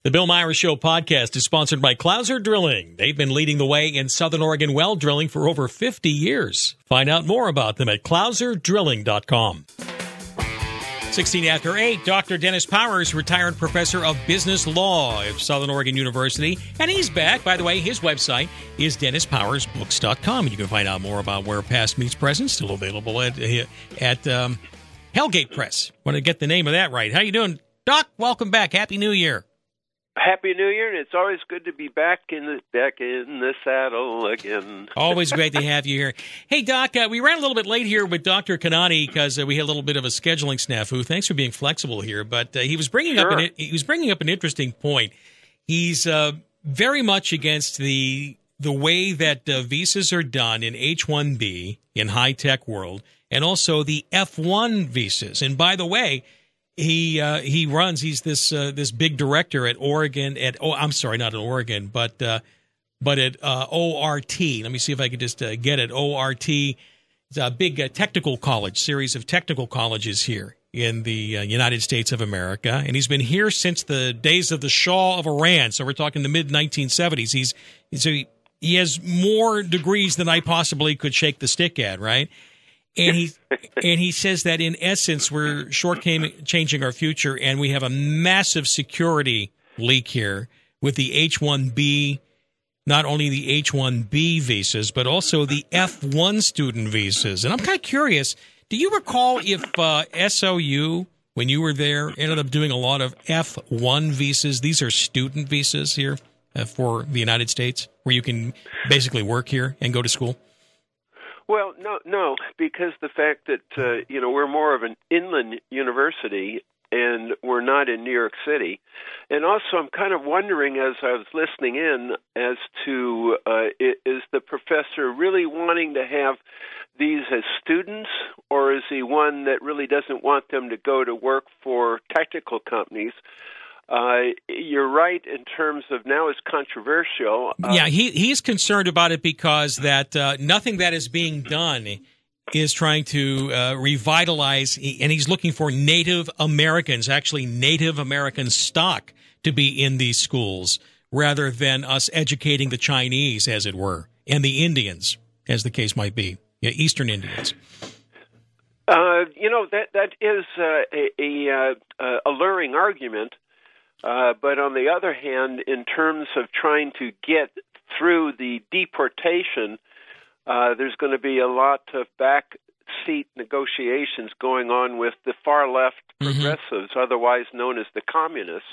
The Bill Myers Show podcast is sponsored by Clouser Drilling. They've been leading the way in Southern Oregon well drilling for over 50 years. Find out more about them at clouserdrilling.com. 16 after 8, Dr. Dennis Powers, retired professor of business law at Southern Oregon University. And he's back. By the way, his website is DennisPowersBooks.com. You can find out more about where Past Meets Present, still available at Hellgate Press. Want to get the name of that right. How you doing, Doc? Welcome back. Happy New Year. Happy New Year, and it's always good to be back in the saddle again. Always great to have you here. Hey, Doc, we ran a little bit late here with Dr. Kanani because we had a little bit of a scheduling snafu. Thanks for being flexible here, but he was bringing up an interesting point. He's very much against the way that visas are done in H-1B in high-tech world, and also the F-1 visas. And by the way, he's this big director at Oregon at not at Oregon, but at ORT. Let me see if I can just get it. ORT is a big technical college, series of technical colleges here in the United States of America, and he's been here since the days of the Shah of Iran. So we're talking the mid 1970s. He has more degrees than I possibly could shake the stick at, right? And he says that in essence we're shortchanging our future, and we have a massive security leak here with the H-1B, not only the H-1B visas but also the F-1 student visas. And I'm kind of curious, do you recall if SOU, when you were there, ended up doing a lot of F-1 visas? These are student visas here for the United States, where you can basically work here and go to school. Well, no, because the fact that we're more of an inland university and we're not in New York City, and also I'm kind of wondering as I was listening in as to is the professor really wanting to have these as students, or is he one that really doesn't want them to go to work for technical companies? You're right in terms of now it's controversial. Yeah, he's concerned about it because that nothing that is being done is trying to revitalize, and he's looking for Native Americans, actually Native American stock, to be in these schools rather than us educating the Chinese, as it were, and the Indians, as the case might be, Eastern Indians. That is a alluring argument. But on the other hand, in terms of trying to get through the deportation, there's going to be a lot of backseat negotiations going on with the far left progressives, otherwise known as the communists.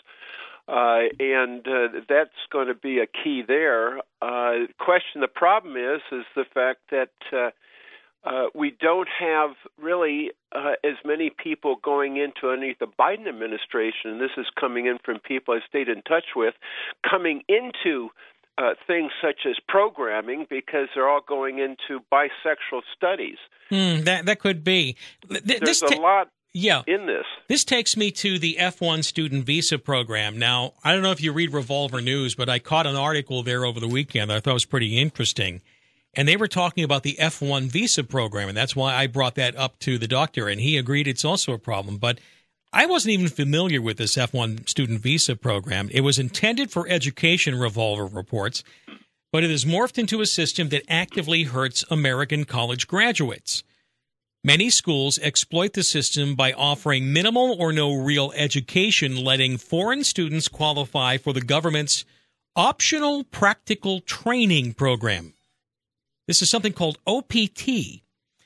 And that's going to be a key there. The problem is the fact that we don't have really as many people going into underneath the Biden administration, and this is coming in from people I stayed in touch with, coming into things such as programming, because they're all going into bisexual studies. That could be. There's a lot in this. This takes me to the F-1 student visa program. Now, I don't know if you read Revolver News, but I caught an article there over the weekend that I thought was pretty interesting. And they were talking about the F-1 visa program, and that's why I brought that up to the doctor, and he agreed it's also a problem. But I wasn't even familiar with this F-1 student visa program. It was intended for education, Revolver reports, but it has morphed into a system that actively hurts American college graduates. Many schools exploit the system by offering minimal or no real education, letting foreign students qualify for the government's optional practical training program. This is something called OPT.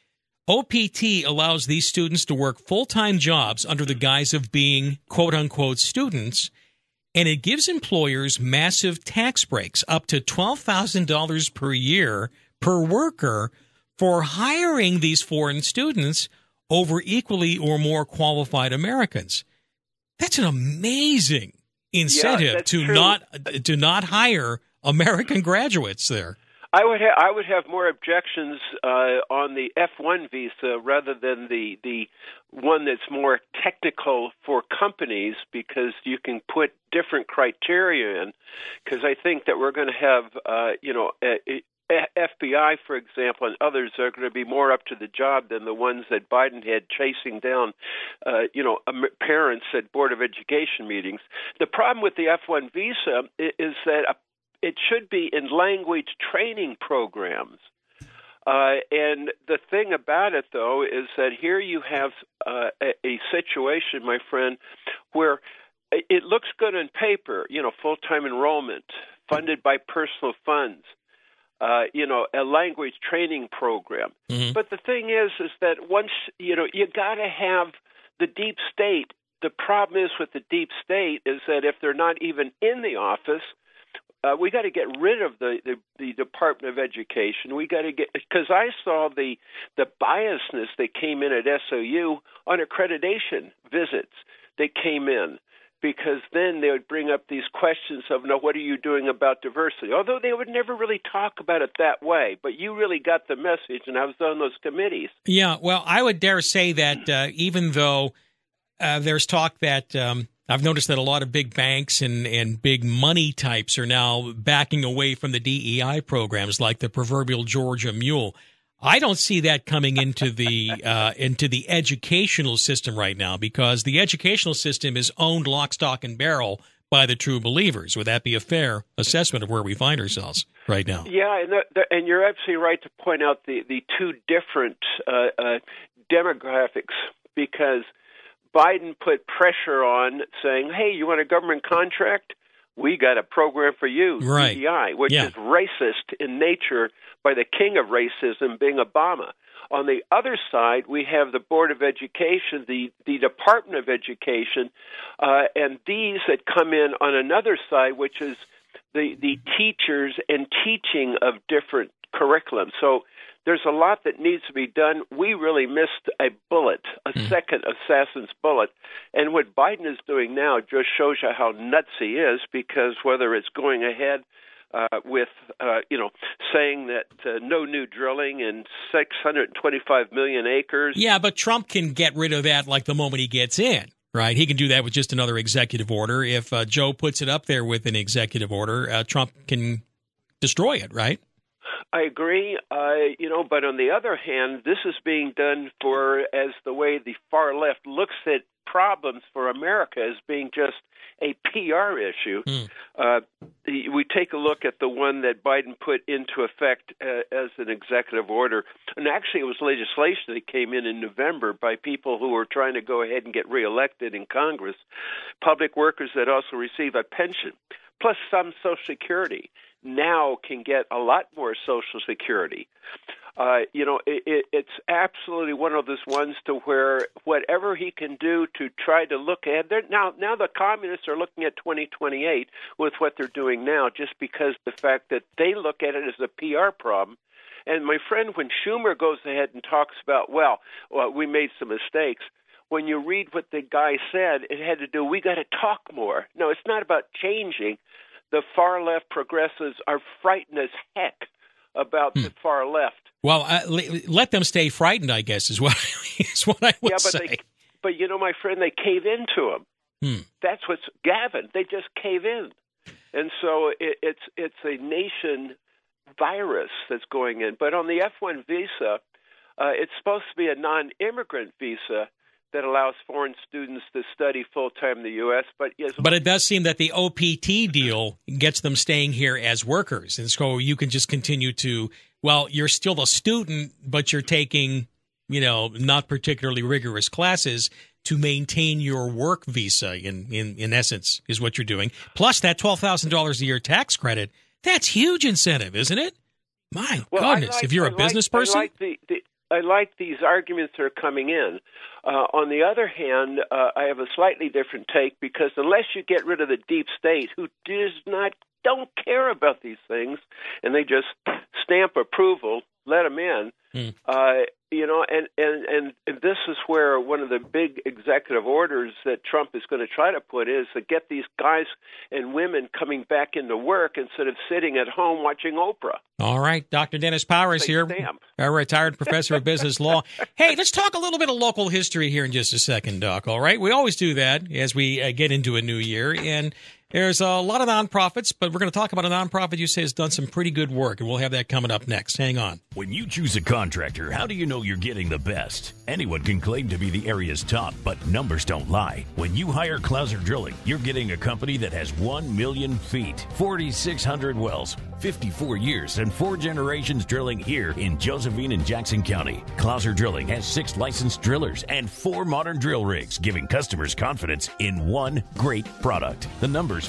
OPT allows these students to work full-time jobs under the guise of being quote-unquote students, and it gives employers massive tax breaks, up to $12,000 per year per worker, for hiring these foreign students over equally or more qualified Americans. That's an amazing incentive to not hire American graduates there. I would have more objections on the F-1 visa rather than the one that's more technical for companies, because you can put different criteria in. Because I think that we're going to have FBI, for example, and others are going to be more up to the job than the ones that Biden had chasing down, parents at Board of Education meetings. The problem with the F-1 visa is that it should be in language training programs. And the thing about it, though, is that here you have a situation, my friend, where it looks good on paper, full-time enrollment, funded by personal funds, a language training program. Mm-hmm. But the thing is that once, you got to have the deep state. The problem is with the deep state is that if they're not even in the office, we got to get rid of the Department of Education. We got to because I saw the biasness that came in at SOU on accreditation visits. They came in because then they would bring up these questions of, no, what are you doing about diversity? Although they would never really talk about it that way. But you really got the message, and I was on those committees. Yeah, well, I would dare say that even though there's talk that I've noticed that a lot of big banks and big money types are now backing away from the DEI programs like the proverbial Georgia Mule. I don't see that coming into the educational system right now because the educational system is owned lock, stock, and barrel by the true believers. Would that be a fair assessment of where we find ourselves right now? Yeah, and you're absolutely right to point out the two different demographics because Biden put pressure on saying, hey, you want a government contract? We got a program for you, right. DEI, which is racist in nature by the king of racism being Obama. On the other side, we have the Board of Education, the Department of Education, and these that come in on another side, which is the teachers and teaching of different curriculum. So there's a lot that needs to be done. We really missed a bullet, second assassin's bullet. And what Biden is doing now just shows you how nuts he is because whether it's going ahead with, saying that no new drilling in 625 million acres. Yeah, but Trump can get rid of that like the moment he gets in, right? He can do that with just another executive order. If Joe puts it up there with an executive order, Trump can destroy it, right? I agree, but on the other hand, this is being done as the way the far left looks at problems for America as being just a PR issue. We take a look at the one that Biden put into effect as an executive order, and actually it was legislation that came in November by people who were trying to go ahead and get reelected in Congress, public workers that also receive a pension, plus some Social Security. Now can get a lot more Social Security. It's absolutely one of those ones to where whatever he can do to try to look at now the communists are looking at 2028 with what they're doing now, just because the fact that they look at it as a PR problem. And my friend, when Schumer goes ahead and talks about, well, we made some mistakes. When you read what the guy said, it had to do, we got to talk more. No, it's not about changing. The far left progressives are frightened as heck about the far left. Well, let them stay frightened, I guess, is what I would say. But my friend, they cave into him. That's what's Gavin. They just cave in, and so it's a nation virus that's going in. But on the F-1 visa, it's supposed to be a non-immigrant visa that allows foreign students to study full-time in the U.S. But it does seem that the OPT deal gets them staying here as workers. And so you can just continue to, you're still a student, but you're taking, not particularly rigorous classes to maintain your work visa, in essence, is what you're doing. Plus that $12,000 a year tax credit. That's huge incentive, isn't it? My goodness, if you're a business person. I like these arguments that are coming in. On the other hand, I have a slightly different take because unless you get rid of the deep state who don't care about these things and they just stamp approval, let them in, and this is where one of the big executive orders that Trump is going to try to put is to get these guys and women coming back into work instead of sitting at home watching Oprah. All right. Dr. Dennis Powers here, a retired professor of business law. Hey, let's talk a little bit of local history here in just a second, Doc. All right. We always do that as we get into a new year. And There's a lot of nonprofits, but we're going to talk about a nonprofit you say has done some pretty good work, and we'll have that coming up next. Hang on. When you choose a contractor, how do you know you're getting the best? Anyone can claim to be the area's top, but numbers don't lie. When you hire Clouser Drilling, you're getting a company that has 1 million feet, 4,600 wells, 54 years, and 4 generations drilling here in Josephine and Jackson County. Clouser Drilling has 6 licensed drillers and 4 modern drill rigs, giving customers confidence in one great product. The number's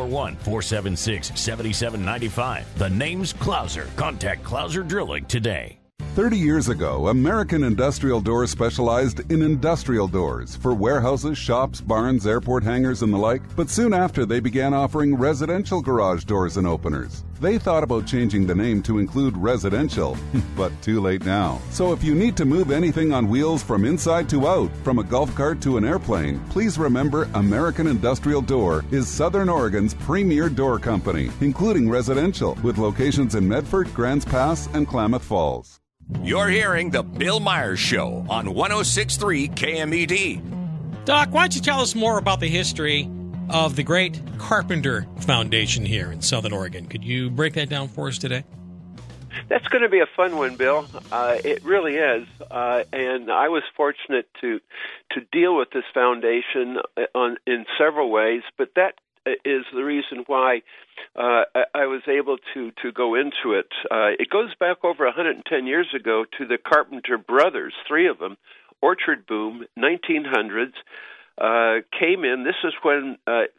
541-476-7795. The name's Clouser. Contact Clouser Drilling today. 30 years ago, American Industrial Doors specialized in industrial doors for warehouses, shops, barns, airport hangars, and the like. But soon after, they began offering residential garage doors and openers. They thought about changing the name to include residential, but too late now. So if you need to move anything on wheels from inside to out, from a golf cart to an airplane, please remember American Industrial Door is Southern Oregon's premier door company, including residential, with locations in Medford, Grants Pass, and Klamath Falls. You're hearing The Bill Myers Show on 106.3 KMED. Doc, why don't you tell us more about the history of the Great Carpenter Foundation here in Southern Oregon? Could you break that down for us today? That's going to be a fun one, Bill. It really is. And I was fortunate to deal with this foundation in several ways, but that is the reason why I was able to go into it. It goes back over 110 years ago to the Carpenter brothers, 3 of them. Orchard boom, 1900s, came in. This is when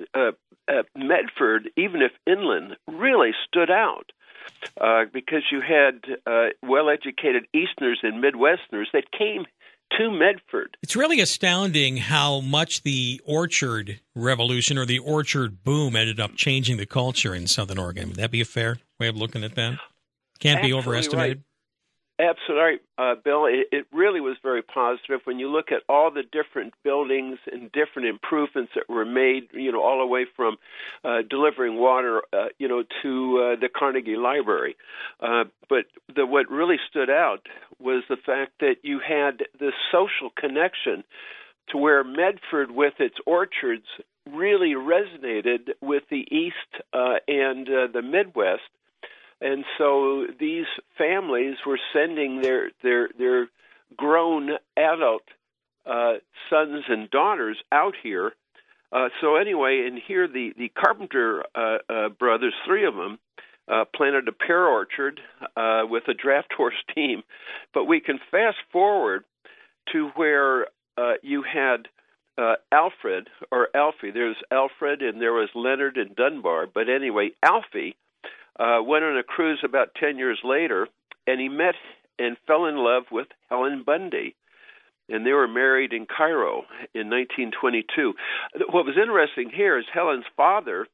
Medford, even if inland, really stood out because you had well-educated Easterners and Midwesterners that came to Medford. It's really astounding how much the orchard revolution or the orchard boom ended up changing the culture in Southern Oregon. Would that be a fair way of looking at that? Can't be overestimated. Right. Absolutely right, Bill. It really was very positive. When you look at all the different buildings and different improvements that were made, all the way from delivering water, to the Carnegie Library. But what really stood out was the fact that you had this social connection to where Medford, with its orchards, really resonated with the East and the Midwest. And so these families were sending their grown adult sons and daughters out here. So anyway, and here the Carpenter brothers, 3 of them, planted a pear orchard with a draft horse team. But we can fast forward to where you had Alfred, or Alfie. There's Alfred and there was Leonard and Dunbar. But anyway, Alfie went on a cruise about 10 years later, and he met and fell in love with Helen Bundy. And they were married in Cairo in 1922. What was interesting here is Helen's father,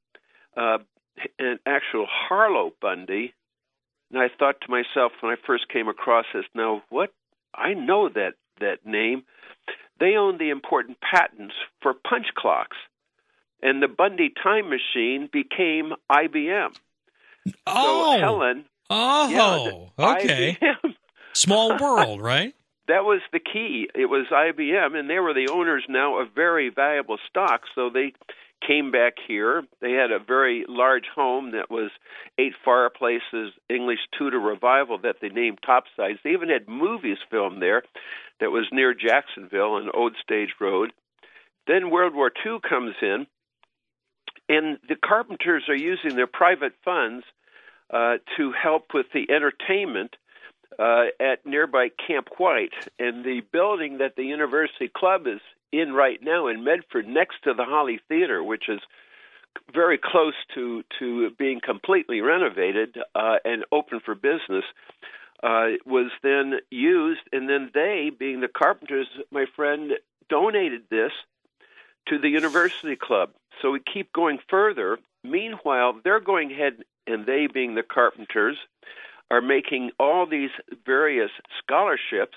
an actual Harlow Bundy, and I thought to myself when I first came across this, now what? I know that name. They owned the important patents for punch clocks, and the Bundy time machine became IBM. Oh, so Helen. Oh, okay. IBM. Small world, right? That was the key. It was IBM, and they were the owners now of very valuable stocks. So they came back here. They had a very large home that was 8 fireplaces, English Tudor revival that they named Topsides. They even had movies filmed there that was near Jacksonville on Old Stage Road. Then World War II comes in, and the Carpenters are using their private funds to help with the entertainment at nearby Camp White. And the building that the University Club is in right now in Medford, next to the Holly Theater, which is very close to being completely renovated and open for business, was then used. And then they, being the Carpenters, my friend, donated this to the University Club. So we keep going further. Meanwhile, they're going ahead, and they, being the Carpenters, are making all these various scholarships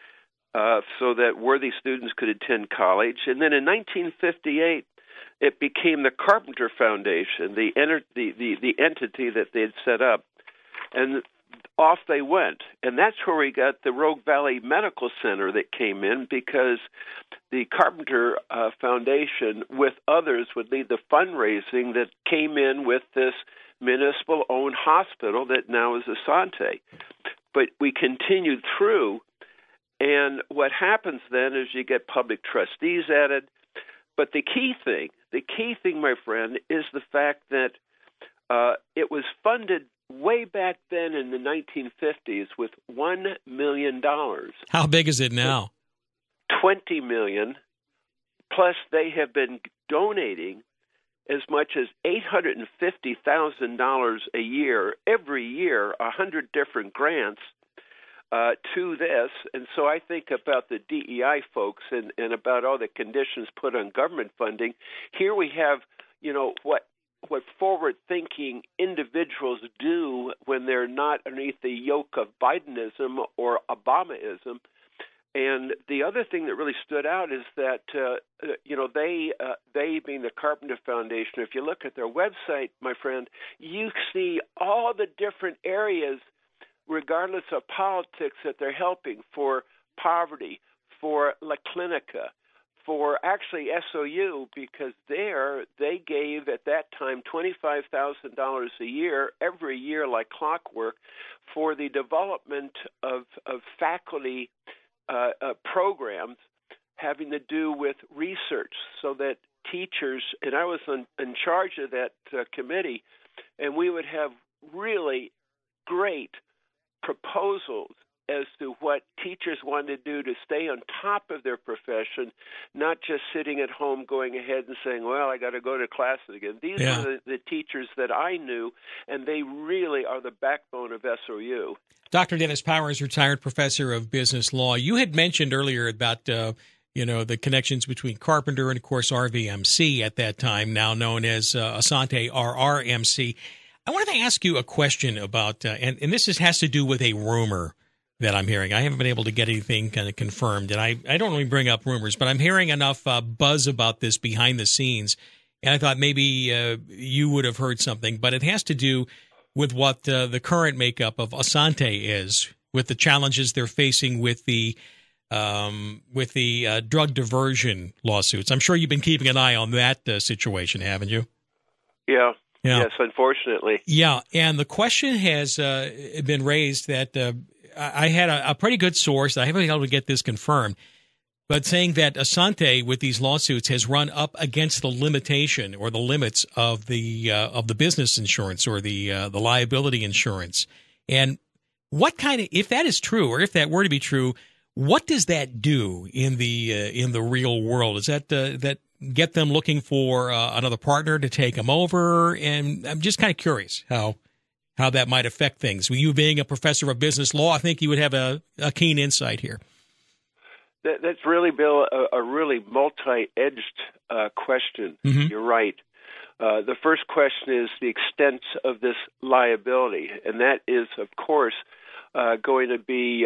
so that worthy students could attend college. And then in 1958, it became the Carpenter Foundation, the entity that they had set up. And off they went. And that's where we got the Rogue Valley Medical Center that came in, because the Carpenter Foundation, with others, would lead the fundraising that came in with this municipal-owned hospital that now is Asante. But we continued through, and what happens then is you get public trustees added. But the key thing, my friend, is the fact that it was funded way back then in the 1950s with $1 million. How big is it now? $20 million. Plus, they have been donating as much as $850,000 a year, every year, 100 different grants to this. And so I think about the DEI folks and about all the conditions put on government funding. Here we have, what forward-thinking individuals do when they're not underneath the yoke of Bidenism or Obamaism. And the other thing that really stood out is that, they being the Carpenter Foundation, if you look at their website, my friend, you see all the different areas, regardless of politics, that they're helping for poverty, for La Clinica, for actually SOU, because they gave at that time $25,000 a year, every year like clockwork, for the development of faculty programs having to do with research, so that teachers, and I was in charge of that committee, and we would have really great proposals as to what teachers wanted to do to stay on top of their profession, not just sitting at home going ahead and saying, well, I got to go to classes again. These are the teachers that I knew, and they really are the backbone of SOU. Dr. Dennis Powers, retired professor of business law. You had mentioned earlier about the connections between Carpenter and, of course, RVMC at that time, now known as Asante RRMC. I wanted to ask you a question about, and this has to do with a rumor that I'm hearing. I haven't been able to get anything kind of confirmed, and I don't really bring up rumors, but I'm hearing enough buzz about this behind the scenes, and I thought maybe you would have heard something, but it has to do with what the current makeup of Asante is, with the challenges they're facing with the drug diversion lawsuits. I'm sure you've been keeping an eye on that situation, haven't you? Yeah. Yes, unfortunately. Yeah, and the question has been raised that I had a pretty good source. I haven't been able to get this confirmed, but saying that Asante, with these lawsuits, has run up against the limitation or the limits of the business insurance or the liability insurance. And what kind of, if that is true, or if that were to be true, what does that do in the real world? Is that get them looking for another partner to take them over? And I'm just kind of curious how that might affect things. You being a professor of business law, I think you would have a keen insight here. That's really, Bill, a really multi-edged question. Mm-hmm. You're right. The first question is the extent of this liability, and that is, of course, going to be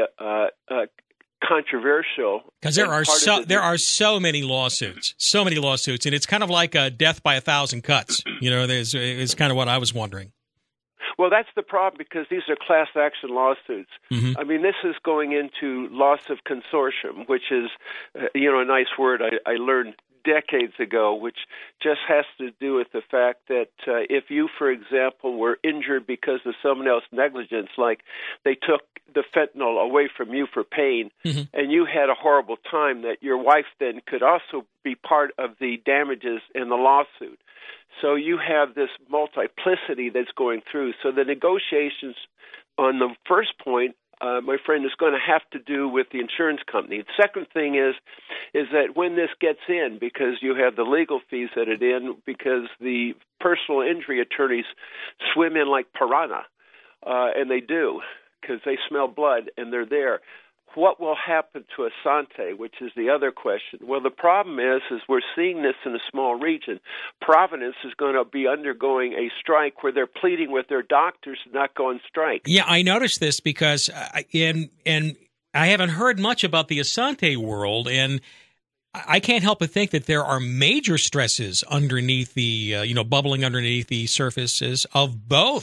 controversial. Because there are so many lawsuits, and it's kind of like a death by 1,000 cuts. It's kind of what I was wondering. Well, that's the problem, because these are class action lawsuits. Mm-hmm. I mean, this is going into loss of consortium, which is, a nice word I learned decades ago, which just has to do with the fact that if you, for example, were injured because of someone else's negligence, like they took the fentanyl away from you for pain, mm-hmm. and you had a horrible time, that your wife then could also be part of the damages in the lawsuit. So you have this multiplicity that's going through. So the negotiations on the first point, my friend, is going to have to do with the insurance company. The second thing is that when this gets in, because you have the legal fees that it in, because the personal injury attorneys swim in like piranha, and they do, because they smell blood and they're there. What will happen to Asante, which is the other question? Well, the problem is we're seeing this in a small region. Providence is going to be undergoing a strike where they're pleading with their doctors to not go on strike. Yeah, I noticed this because I haven't heard much about the Asante world, and I can't help but think that there are major stresses underneath the, bubbling underneath the surfaces of both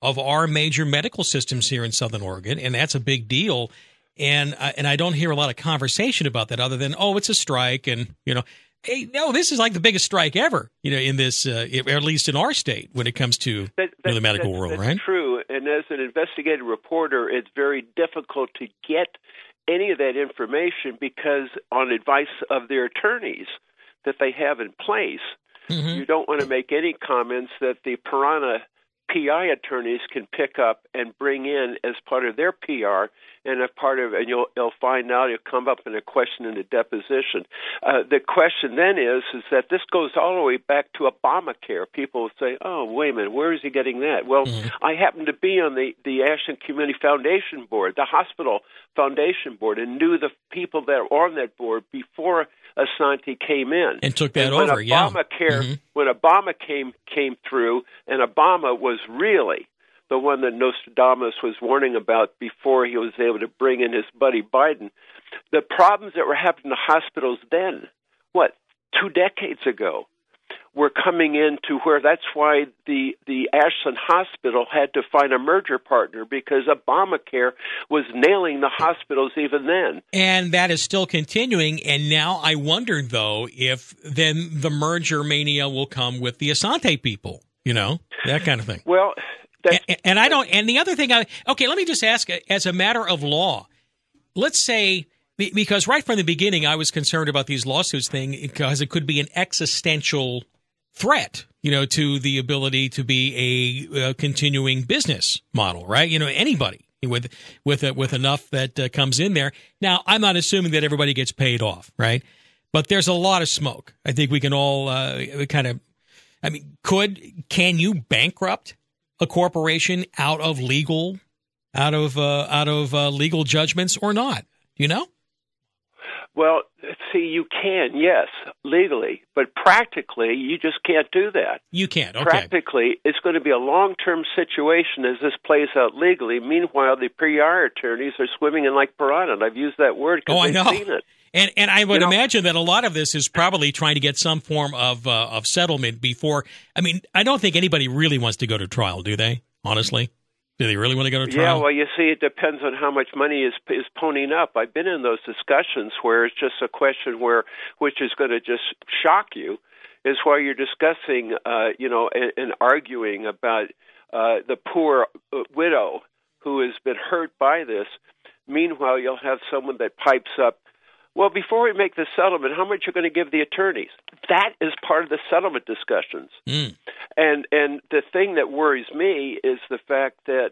of our major medical systems here in Southern Oregon, and that's a big deal. And I don't hear a lot of conversation about that other than, oh, it's a strike. And, hey, no, this is like the biggest strike ever, in this, at least in our state, when it comes to the medical world, right? That's true. And as an investigative reporter, it's very difficult to get any of that information because on advice of their attorneys that they have in place, you don't want to make any comments that the Piranha PI attorneys can pick up and bring in as part of their PR, and you'll find out, it'll come up in a question in a deposition. The question then is that this goes all the way back to Obamacare. People will say, oh, wait a minute, where is he getting that? Well, I happen to be on the Ashland Community Foundation Board, the hospital foundation board, and knew the people that were on that board before Asante came in. And took that over, Obamacare, when Obama came through, and Obama was really the one that Nostradamus was warning about before he was able to bring in his buddy Biden, the problems that were happening to hospitals then, 2 decades ago, were coming into where that's why the Ashland Hospital had to find a merger partner because Obamacare was nailing the hospitals even then. And that is still continuing. And now I wonder, though, if then the merger mania will come with the Asante people, that kind of thing. Well, and I don't. And the other thing, okay, let me just ask, as a matter of law, let's say, because right from the beginning I was concerned about these lawsuits thing because it could be an existential threat, to the ability to be a continuing business model, right? Anybody with enough that comes in there. Now, I'm not assuming that everybody gets paid off, right? But there's a lot of smoke. I think we can all can you bankrupt a corporation out of legal judgments or not? Do you know? Well, see, you can, yes, legally, but practically, you just can't do that. You can't, okay. Practically, it's going to be a long-term situation as this plays out legally. Meanwhile, the PR attorneys are swimming in like piranha, and I've used that word because they've seen it. And I would imagine that a lot of this is probably trying to get some form of settlement before. I mean, I don't think anybody really wants to go to trial, do they, honestly? Do they really want to go to trial? Yeah, well, you see, it depends on how much money is ponying up. I've been in those discussions where it's just a question which is going to just shock you, is why you're discussing, and arguing about the poor widow who has been hurt by this. Meanwhile, you'll have someone that pipes up, well, before we make the settlement, how much you're going to give the attorneys? That is part of the settlement discussions. And the thing that worries me is the fact that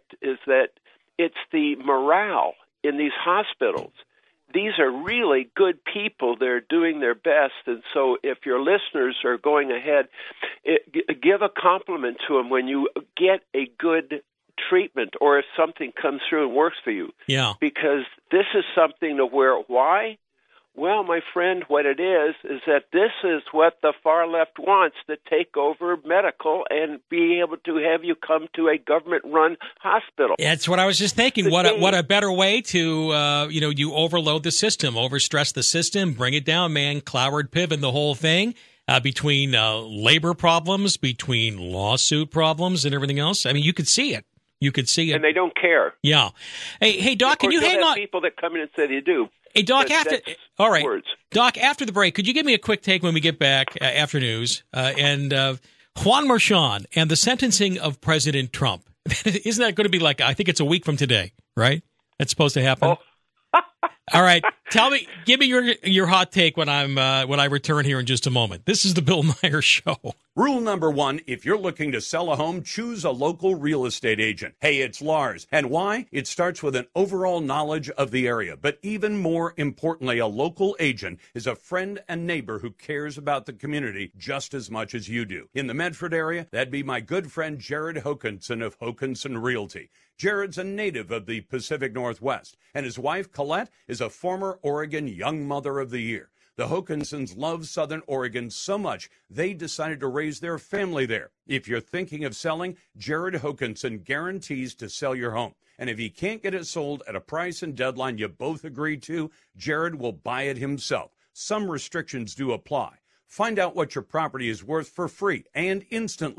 it's the morale in these hospitals. These are really good people. They're doing their best. And so if your listeners are going ahead, give a compliment to them when you get a good treatment or if something comes through and works for you. Yeah. Because this is something to where, why? Well, my friend, what it is that this is what the far left wants, to take over medical and be able to have you come to a government-run hospital. That's what I was just thinking. What a better way to, you overload the system, overstress the system, bring it down, man, Cloward Piven, the whole thing, between labor problems, between lawsuit problems and everything else. I mean, you could see it. And they don't care. Yeah. Hey, Doc, can you hang on? People that come in and say they do. Hey, Doc, all right. Doc, after the break, could you give me a quick take when we get back after news? And Juan Merchan and the sentencing of President Trump. Isn't that going to be I think it's a week from today, right? That's supposed to happen. Oh. All right. Give me your hot take when I return here in just a moment. This is the Bill Meyer Show. Rule number 1, if you're looking to sell a home, choose a local real estate agent. Hey, it's Lars. And why? It starts with an overall knowledge of the area. But even more importantly, a local agent is a friend and neighbor who cares about the community just as much as you do. In the Medford area, that'd be my good friend Jared Hokanson of Hokanson Realty. Jared's a native of the Pacific Northwest, and his wife, Colette, is a former Oregon Young Mother of the Year. The Hokansons love Southern Oregon so much, they decided to raise their family there. If you're thinking of selling, Jared Hokanson guarantees to sell your home. And if he can't get it sold at a price and deadline you both agree to, Jared will buy it himself. Some restrictions do apply. Find out what your property is worth for free and instantly.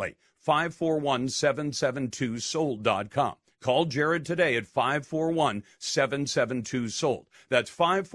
541-772-SOLD.com. Call Jared today at 541-772-SOLD. That's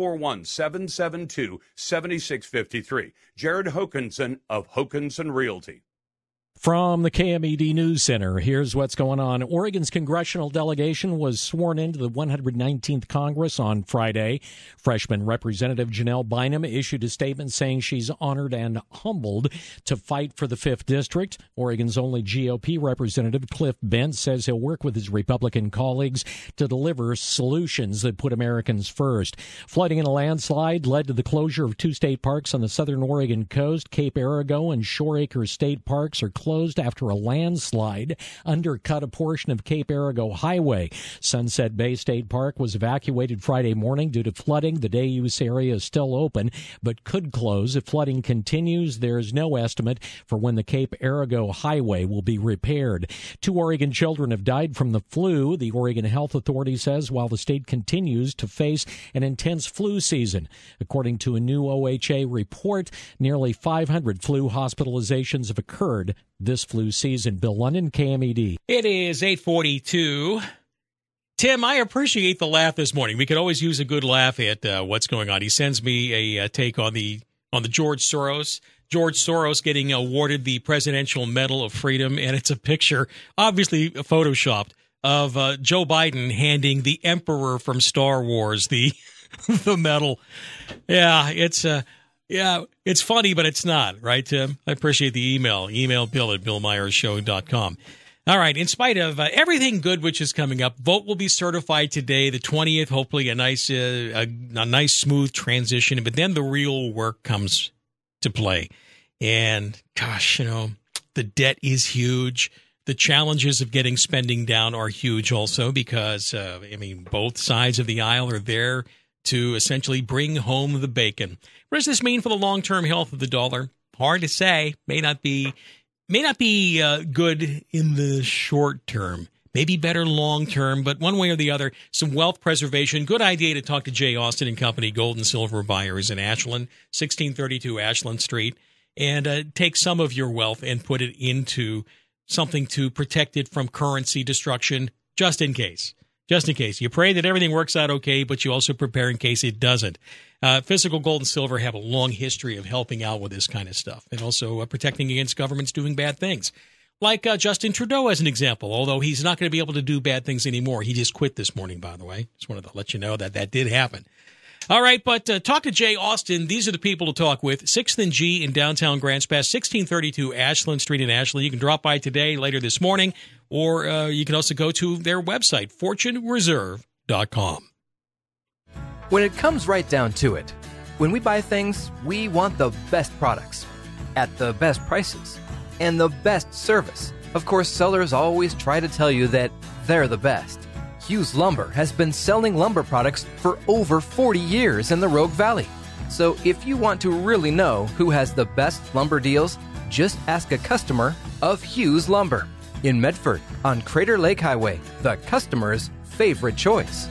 541-772-7653. Jared Hokanson of Hokanson Realty. From the KMED News Center, here's what's going on. Oregon's congressional delegation was sworn into the 119th Congress on Friday. Freshman Representative Janelle Bynum issued a statement saying she's honored and humbled to fight for the 5th District. Oregon's only GOP representative, Cliff Bent, says he'll work with his Republican colleagues to deliver solutions that put Americans first. Flooding and a landslide led to the closure of 2 state parks on the southern Oregon coast. Cape Arago and Shoreacre State Parks are closed after a landslide undercut a portion of Cape Arago Highway. Sunset Bay State Park was evacuated Friday morning due to flooding. The day-use area is still open, but could close if flooding continues. There's no estimate for when the Cape Arago Highway will be repaired. 2 Oregon children have died from the flu. The Oregon Health Authority says while the state continues to face an intense flu season. According to a new OHA report, nearly 500 flu hospitalizations have occurred this flu season. Bill London, KMED. It is 8:42. Tim, I appreciate the laugh this morning. We could always use a good laugh at what's going on. He sends me a take on the George Soros. George Soros getting awarded the Presidential Medal of Freedom, and it's a picture, obviously photoshopped, of Joe Biden handing the Emperor from Star Wars the medal. Yeah, it's funny, but it's not, right, Tim? I appreciate the email. Email Bill at BillMyersShow.com. All right, in spite of everything good which is coming up, vote will be certified today, the 20th, hopefully a nice, smooth transition. But then the real work comes to play. And, gosh, the debt is huge. The challenges of getting spending down are huge also because, both sides of the aisle are there to essentially bring home the bacon. What does this mean for the long-term health of the dollar? Hard to say. May not be good in the short term. Maybe better long term, but one way or the other, some wealth preservation. Good idea to talk to Jay Austin and Company, Gold and Silver Buyers in Ashland, 1632 Ashland Street, and take some of your wealth and put it into something to protect it from currency destruction, just in case. Just in case. You pray that everything works out okay, but you also prepare in case it doesn't. Physical Gold and Silver have a long history of helping out with this kind of stuff and also protecting against governments doing bad things. Like Justin Trudeau as an example, although he's not going to be able to do bad things anymore. He just quit this morning, by the way. Just wanted to let you know that did happen. All right, but talk to Jay Austin. These are the people to talk with. 6th and G in downtown Grants Pass, 1632 Ashland Street in Ashland. You can drop by today, later this morning, or you can also go to their website, fortunereserve.com. When it comes right down to it, when we buy things, we want the best products at the best prices and the best service. Of course, sellers always try to tell you that they're the best. Hughes Lumber has been selling lumber products for over 40 years in the Rogue Valley. So if you want to really know who has the best lumber deals, just ask a customer of Hughes Lumber in Medford on Crater Lake Highway, the customer's favorite choice.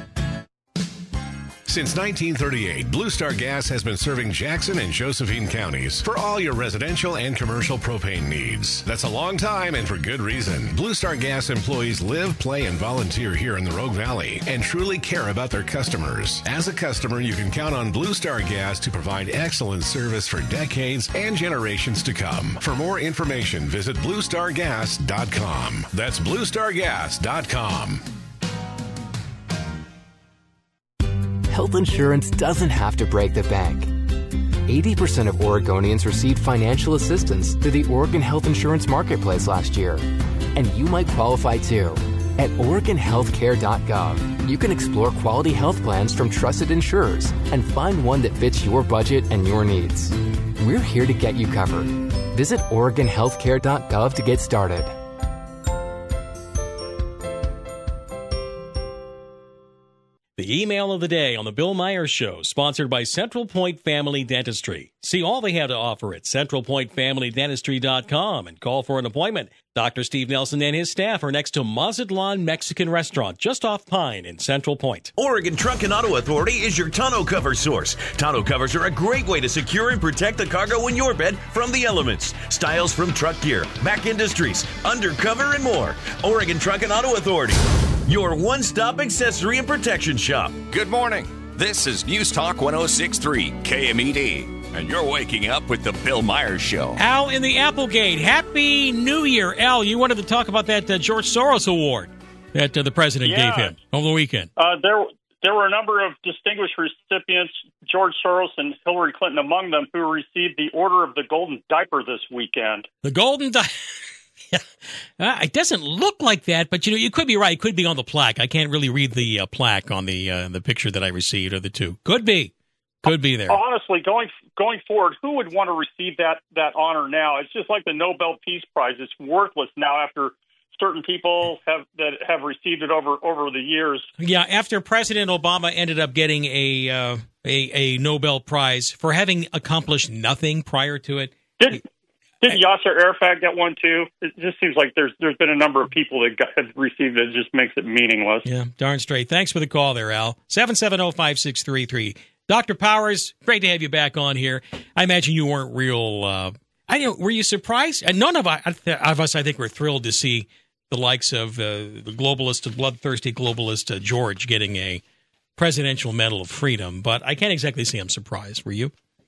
Since 1938, Blue Star Gas has been serving Jackson and Josephine counties for all your residential and commercial propane needs. That's a long time and for good reason. Blue Star Gas employees live, play, and volunteer here in the Rogue Valley and truly care about their customers. As a customer, you can count on Blue Star Gas to provide excellent service for decades and generations to come. For more information, visit BlueStarGas.com. That's BlueStarGas.com. Health insurance doesn't have to break the bank. 80% of Oregonians received financial assistance through the Oregon Health Insurance Marketplace last year. And you might qualify too. At OregonHealthCare.gov, you can explore quality health plans from trusted insurers and find one that fits your budget and your needs. We're here to get you covered. Visit OregonHealthCare.gov to get started. The email of the day on the Bill Myers Show, sponsored by Central Point Family Dentistry. See all they have to offer at centralpointfamilydentistry.com and call for an appointment. Dr. Steve Nelson and his staff are next to Mazatlan Mexican Restaurant, just off Pine in Central Point. Oregon Truck and Auto Authority is your tonneau cover source. Tonneau covers are a great way to secure and protect the cargo in your bed from the elements. Styles from Truck Gear, Mac Industries, Undercover, and more. Oregon Truck and Auto Authority, your one-stop accessory and protection shop. Good morning. This is News Talk 106.3 KMED. And you're waking up with the Bill Myers Show. Al in the Applegate. Happy New Year. Al, you wanted to talk about that George Soros Award that the president gave him over the weekend. There were a number of distinguished recipients, George Soros and Hillary Clinton among them, who received the Order of the Golden Diaper this weekend. The Golden Diaper. It doesn't look like that, but you could be right. It could be on the plaque. I can't really read the plaque on the picture that I received, or the two. Could be there. Honestly, going forward, who would want to receive that honor now? It's just like the Nobel Peace Prize. It's worthless now after certain people have received it over the years. Yeah, after President Obama ended up getting a Nobel Prize for having accomplished nothing prior to it. Did Yasser Arafat get one too? It just seems like there's been a number of people that have received it. It just makes it meaningless. Yeah, darn straight. Thanks for the call there, Al. 770-5633. Dr. Powers, great to have you back on here. I imagine you weren't real. Were you surprised? And none of us, I think, were thrilled to see the likes of the bloodthirsty globalist George getting a Presidential Medal of Freedom. But I can't exactly say I'm surprised. Were you?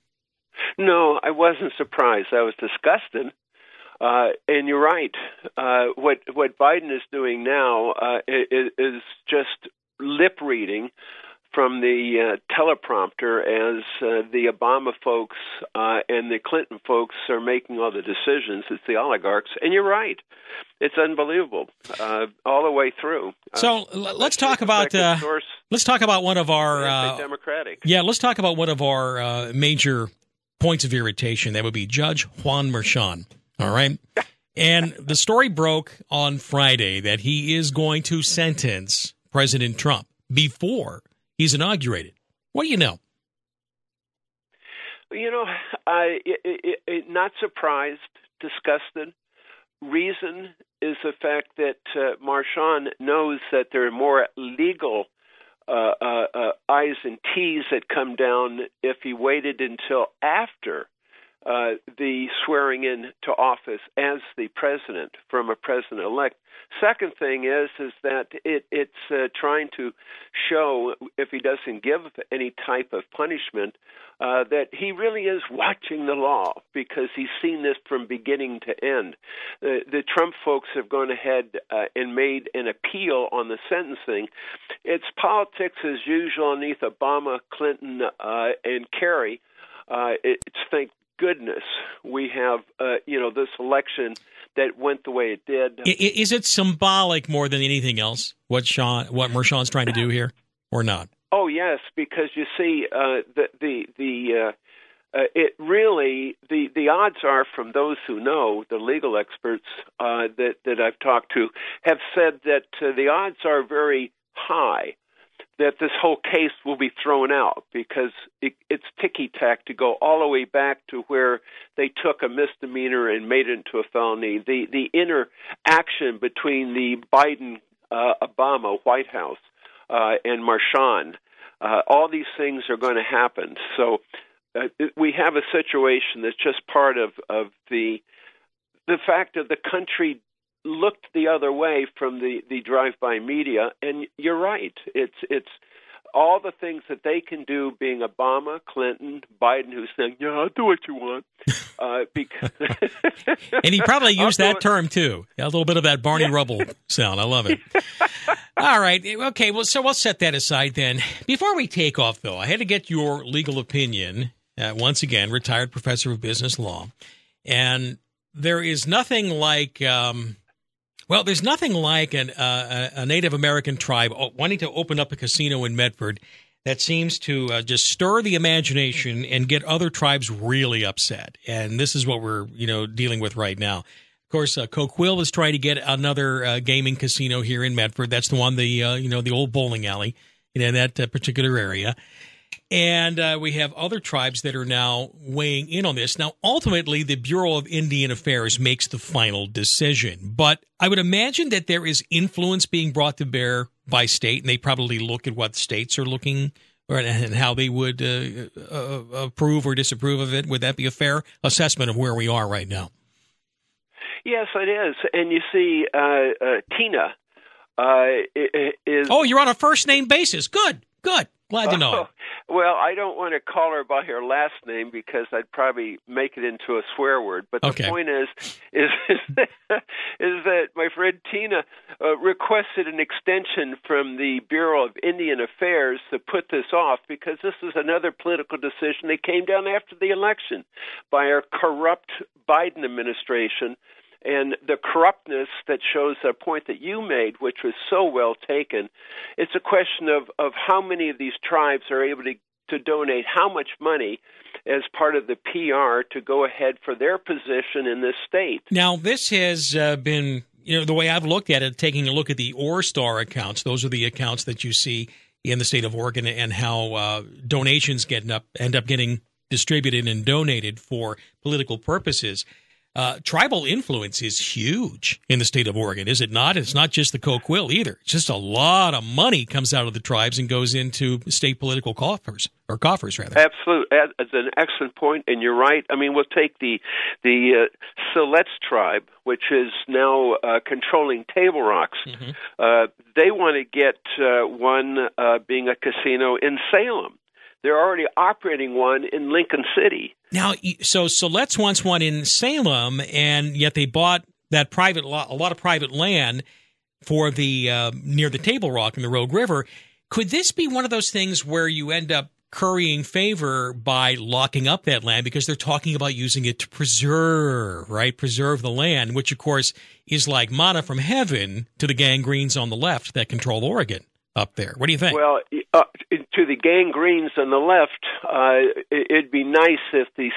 No, I wasn't surprised. I was disgusted. And you're right. What Biden is doing now is just lip reading from the teleprompter as the Obama folks and the Clinton folks are making all the decisions. It's the oligarchs. And you're right. It's unbelievable all the way through. So let's talk about one of our Democratic. Yeah, let's talk about one of our major points of irritation. That would be Judge Juan Merchan. All right. And the story broke on Friday that he is going to sentence President Trump before he's inaugurated. What do you know? Not surprised, disgusted. Reason is the fact that Merchan knows that there are more legal I's and T's that come down if he waited until after the swearing in to office as the president from a president-elect. Second thing is that it's trying to show, if he doesn't give any type of punishment, that he really is watching the law because he's seen this from beginning to end. The Trump folks have gone ahead and made an appeal on the sentencing. It's politics as usual underneath Obama, Clinton, and Kerry. It's thank goodness we have this election that went the way it did. Is it symbolic more than anything else what Merchan's trying to do here, or not? Oh yes, because you see the odds are, from those who know, the legal experts that I've talked to have said that the odds are very high that this whole case will be thrown out because it's ticky-tack to go all the way back to where they took a misdemeanor and made it into a felony. The interaction between the Biden-Obama White House and Merchan, all these things are going to happen. So we have a situation that's just part of the fact that the country looked the other way from the drive-by media, and you're right. It's all the things that they can do, being Obama, Clinton, Biden, who's saying, "Yeah, I'll do what you want." Because and he probably used that term too. A little bit of that Barney Rubble sound. I love it. All right. Okay. Well, so we'll set that aside then. Before we take off, though, I had to get your legal opinion. Once again, retired professor of business law, and there is nothing like. There's nothing like a Native American tribe wanting to open up a casino in Medford that seems to just stir the imagination and get other tribes really upset. And this is what we're dealing with right now. Of course, Coquille is trying to get another gaming casino here in Medford. That's the one, the old bowling alley. in that particular area. And we have other tribes that are now weighing in on this. Now, ultimately, the Bureau of Indian Affairs makes the final decision. But I would imagine that there is influence being brought to bear by state, and they probably look at what states are looking and how they would approve or disapprove of it. Would that be a fair assessment of where we are right now? Yes, it is. And you see, Tina is... Oh, you're on a first-name basis. Good. Glad to know. Well, I don't want to call her by her last name because I'd probably make it into a swear word. But the point is that my friend Tina requested an extension from the Bureau of Indian Affairs to put this off because this is another political decision that came down after the election by our corrupt Biden administration. And the corruptness that shows a point that you made, which was so well taken, it's a question of how many of these tribes are able to donate how much money as part of the PR to go ahead for their position in this state. Now, this has been, the way I've looked at it, taking a look at the OrStar accounts, those are the accounts that you see in the state of Oregon and how donations end up getting distributed and donated for political purposes. Tribal influence is huge in the state of Oregon, is it not? It's not just the Coquille either. It's just a lot of money comes out of the tribes and goes into state political coffers rather. Absolutely. That's an excellent point, and you're right. I mean, we'll take the Siletz tribe, which is now controlling Table Rocks. Mm-hmm. They want to get one being a casino in Salem. They're already operating one in Lincoln City. Now, so Siletz wants one in Salem, and yet they bought that a lot of private land for the near the Table Rock and the Rogue River. Could this be one of those things where you end up currying favor by locking up that land because they're talking about using it to preserve the land, which, of course, is like manna from heaven to the gangrenes on the left that control Oregon up there. What do you think? Well, to the gangrenes on the left, it'd be nice if the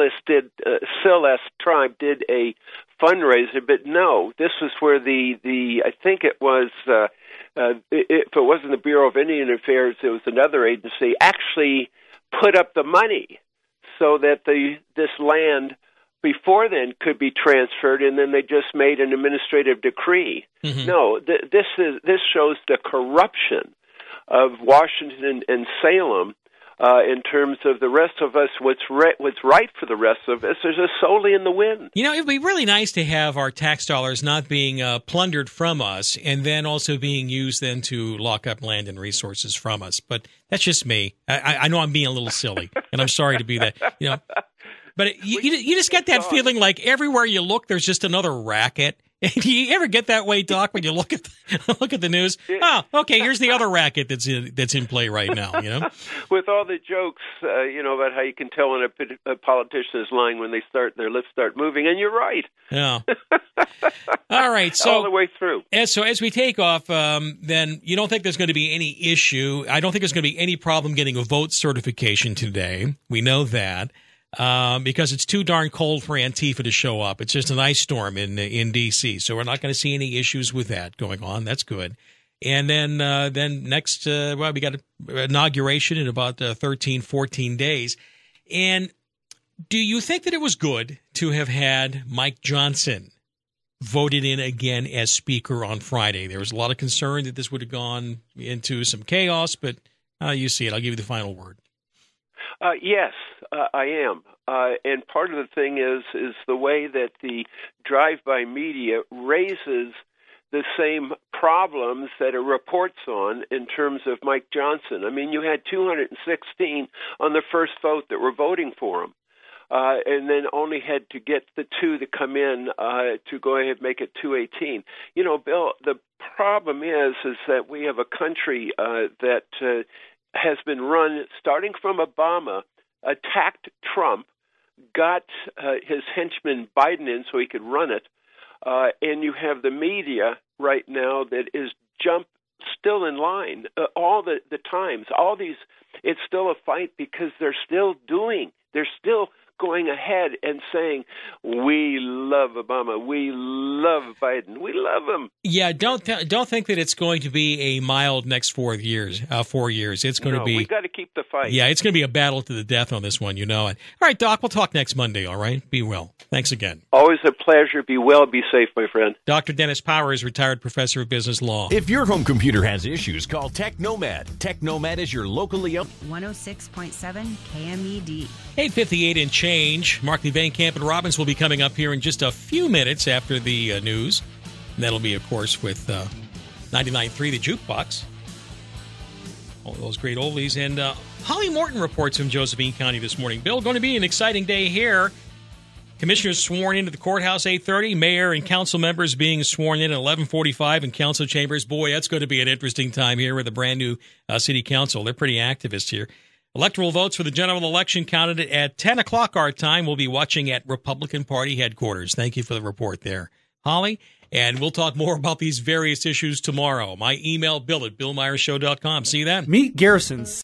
Siletz tribe did a fundraiser, but no, this was where I think it was, if it wasn't the Bureau of Indian Affairs, it was another agency, actually put up the money so that this land before then could be transferred, and then they just made an administrative decree. Mm-hmm. No, this shows the corruption of Washington and Salem in terms of the rest of us. What's right for the rest of us is just solely in the wind. It'd be really nice to have our tax dollars not being plundered from us and then also being used then to lock up land and resources from us. But that's just me. I know I'm being a little silly, and I'm sorry to be that. But you just get that feeling like everywhere you look, there's just another racket. Do you ever get that way, Doc, when you look at the news? Oh, okay, here's the other racket that's in play right now. With all the jokes, about how you can tell when a politician is lying when their lips start moving, and you're right. Yeah. All right. So all the way through. So as we take off, then you don't think there's going to be any issue. I don't think there's going to be any problem getting a vote certification today. We know that. Because it's too darn cold for Antifa to show up. It's just an ice storm in D.C., so we're not going to see any issues with that going on. That's good. And then next, we got an inauguration in about 13, 14 days. And do you think that it was good to have had Mike Johnson voted in again as Speaker on Friday? There was a lot of concern that this would have gone into some chaos, but you see it. I'll give you the final word. Yes, I am. And part of the thing is the way that the drive-by media raises the same problems that it reports on in terms of Mike Johnson. I mean, you had 216 on the first vote that were voting for him, and then only had to get the two to come in to go ahead and make it 218. Bill, the problem is that we have a country that has been run, starting from Obama, attacked Trump, got his henchman Biden in so he could run it, and you have the media right now that is still in line all the times. All these, it's still a fight because they're still going ahead and saying, we love Obama, we love Biden, we love him. Yeah, don't think that it's going to be a mild next 4 years. 4 years. It's going to be. We got to keep the fight. Yeah, it's going to be a battle to the death on this one. You know it. All right, Doc. We'll talk next Monday. All right. Be well. Thanks again. Always a pleasure. Be well. Be safe, my friend. Dr. Dennis Powers, retired professor of business law. If your home computer has issues, call Technomad. Technomad is your locally owned 106.7 KMED. 8:58 and change. Mark Van Camp and Robbins will be coming up here in just a few minutes after the news. And that'll be, of course, with 99.3 The Jukebox. All those great oldies. And Holly Morton reports from Josephine County this morning. Bill, going to be an exciting day here. Commissioners sworn into the courthouse 8:30. Mayor and council members being sworn in at 11:45 in council chambers. Boy, that's going to be an interesting time here with the brand new city council. They're pretty activist here. Electoral votes for the general election counted at 10 o'clock our time. We'll be watching at Republican Party headquarters. Thank you for the report there, Holly. And we'll talk more about these various issues tomorrow. My email, bill@billmeyershow.com. See you then. Meet Garrison's